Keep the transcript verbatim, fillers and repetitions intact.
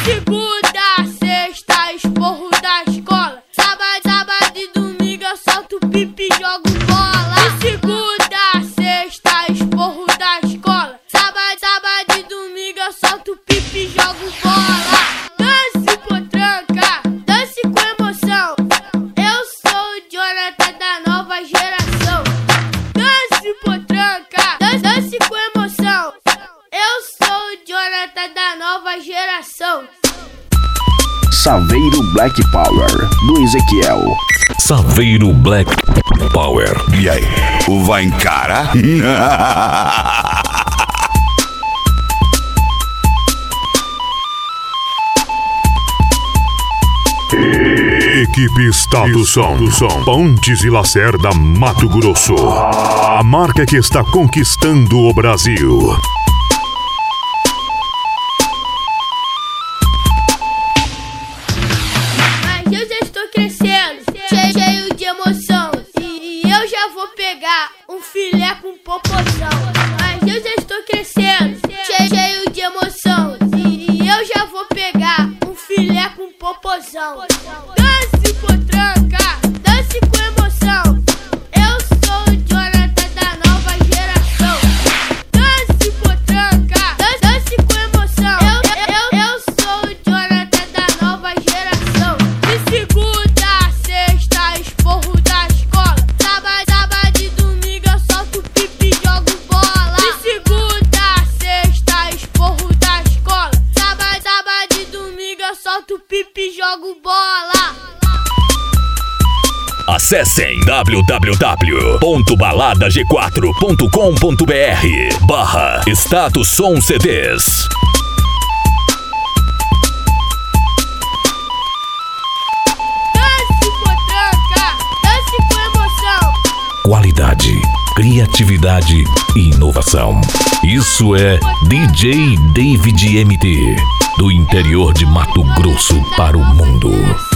segunda a sexta, esporro da escola. Sábado, sábado e domingo eu solto pipi e jogo bola. De segunda a sexta, esporro da escola. Sábado, sábado e domingo eu solto pipi e jogo bola. Dance potranca, dance com emoção. Eu sou o Jonathan da nova geração. Dance potranca, dance, dance com emoção. Eu sou o Jonathan da nova geração. Saveiro Black Power, do Ezequiel. Saveiro Black Power. E aí, vai encarar? Equipe Estado Som, Pontes e Lacerda, Mato Grosso. A marca que está conquistando o Brasil. Mas eu já estou crescendo, cheio, cheio de emoção. E eu já vou pegar um filé com popozão. Mas eu já estou crescendo, cheio, cheio de emoção. E eu já vou pegar um filé com popozão. Dance potranca, dance com emoção. Eu sou o Jonathan da nova geração. Dance potranca, dance, dance com emoção. Eu, eu, eu sou o Jonathan da nova geração. De segunda a sexta, esporro da escola. Sábado, sábado e domingo eu solto pipi e jogo bola. De segunda a sexta, esporro da escola. Sábado, sábado e domingo eu solto pipi e jogo bola. Acessem w w w ponto balada g quatro ponto com ponto b r barra Status Som C Ds. Dance potranca, dance com emoção. Qualidade, criatividade e inovação. Isso é D J David M T, do interior de Mato Grosso para o mundo.